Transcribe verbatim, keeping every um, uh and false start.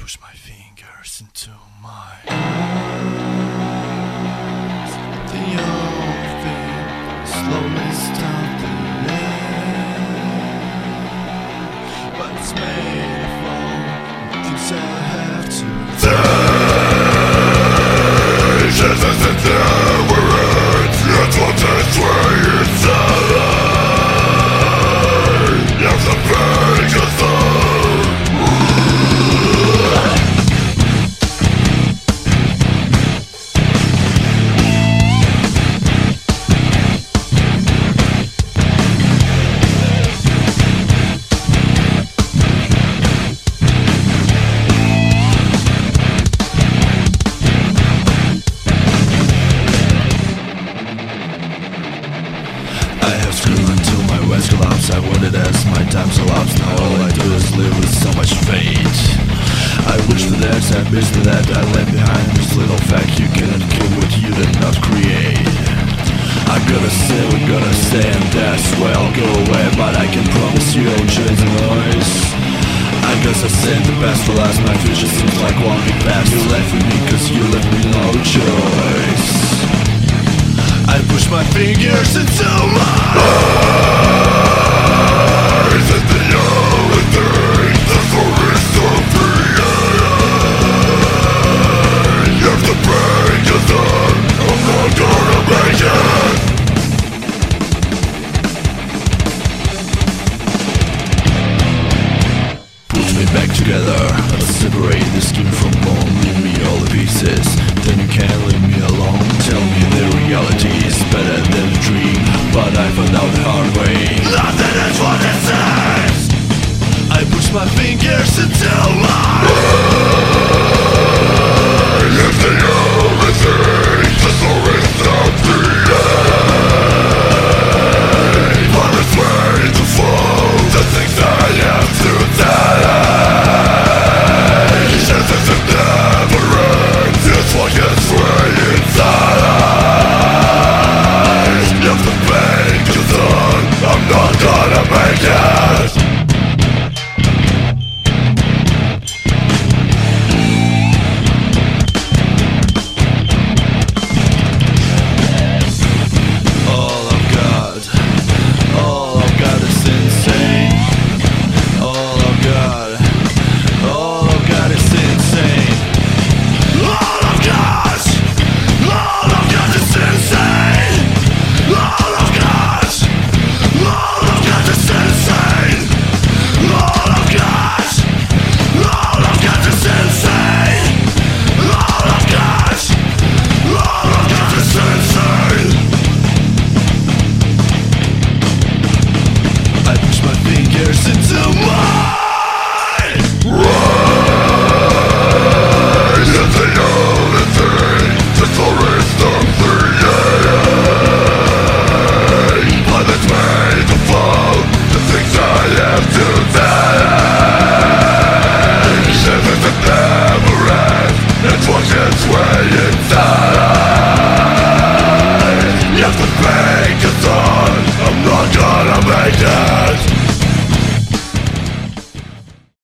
push my fingers into my the old thing slowly stop the air, but it's made of all the things I have to This isn't never ends. It's what this way inside. If the pain goes on, collapse. I want it as my time's elapsed. Now all I do is live with so much fate. I wish for that, I miss for that. I left behind this little fact: you cannot kill what you did not create. I gotta say, we gotta say, and that's where I'll go away. But I can promise you I'll change the noise. I guess I saved the best for last. My future seems like one big past. You left with me cause you left me no choice. I push my fingers into my Is it the only thing that's the rest of the end? If the pain goes on, I'm not gonna make it. Put me back together, separate the skin from bone. Leave me all the pieces, then you can't leave me alone. Tell me the reality is better than a dream, but I found out the hard way. Nothing is what it says. I push my fingers until my If the only thing that's the rest of the end, but it's way to fall. The things I have to die. Since it's never ends, it's like it's way inside. If the pain goes on, I'm not gonna make it. It's way inside. If the pain goes on, I'm not gonna make it.